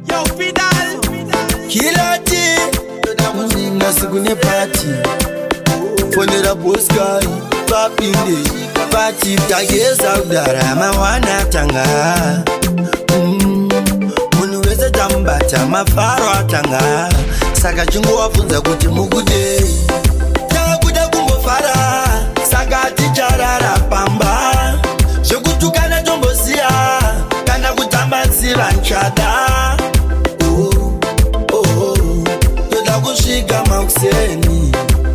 Yo, Fidal. Kilati. Nasigune party. Fonera Boskai. Papinde. Party. Tageza udara. Mawana tanga. Munuweze tambata. Mafaro atanga. Saka chungu wafunza kuti mugude. Takuda kumbofara. Saka ticharara pamba. Shokutukana tombosia. Kana kutambazira nchada. Toda kushika mauseni.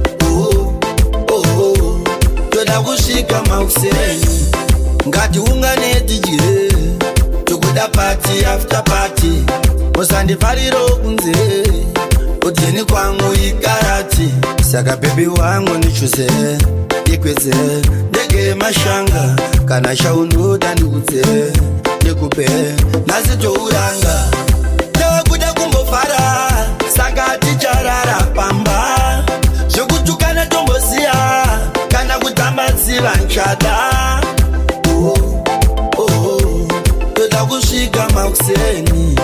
Toda kushika mauseni. Ngati ungane DJ. Tukuda party after party. Musandi fariro kunze. Ujeni kwangu ikarati. Saka baby wangu nichuze. Ikweze. Ndege mashanga. Kana shaunuda nikuze. Nikupe. Nazito uranga. Takuda kumbofara. Saka ticharara pamba. Shokutukana tombosia. Kana kutambazira nchada. Toda kushika mauseni.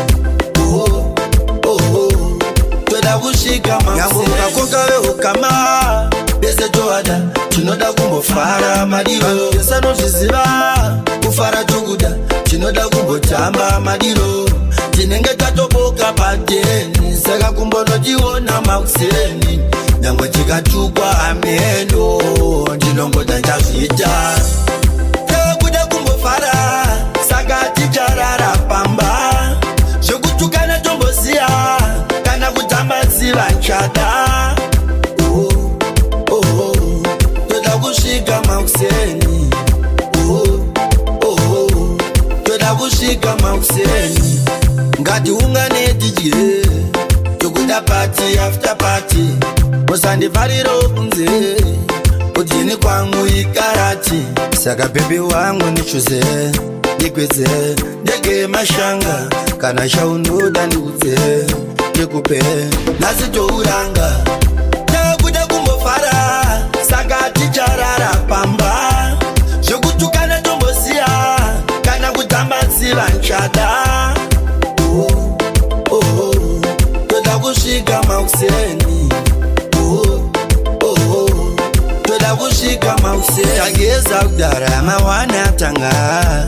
Toda kushika mauseni. Ngambuka kokawe ukama. Beze joada. Chinoda kumbofara madiro. Yesano jiziva. Kufara chuguda. Chinoda kumbotamba madiro. Tinenge tatoboka pateni. Saka kumbono jiona mauseni. Nyangwe chikachukwa ameno. Ndinongo tanjazita. Takuda kumbofara. Saka ticharara pamba. Shokutukana tombosia. Kana kutambazira nchada. Toda kushika mauseni. Toda kushika mauseni. Ngati ungane DJ. Tukuda party after party. Musandi fariro kunze. Ujini kwangu ikarati. Saka baby wangu nichuze. Nikweze. Ndege mashanga. Kana shaunuda nikuze. Nikupe. Nazito uranga. Takuda kumbofara. Saka ticharara pamba. Shokutukana tombosia. Kana kutambazira nchada. Toda kushika mauseni. Toda kushika mauseni. Tageza udara mawana tanga.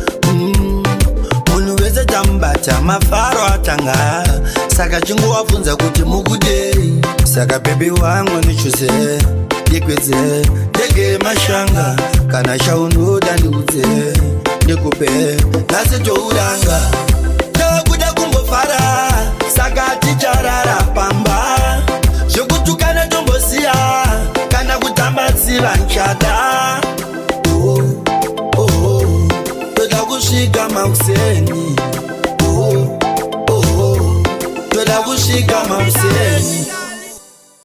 Munuweze tambata mafaro atanga. Saka chungu wafunza kuti mugude. Saka baby wangu nichuze. Nikweze. Ndege mashanga. Kana shaunuda nikuze. Nikupe. Nazito uranga. Takuda kumbofara. Saka ticharara pamba. Shokutukana tombosia. Kana kutambazira nchada. Toda kushika mauseni. Toda kushika mauseni.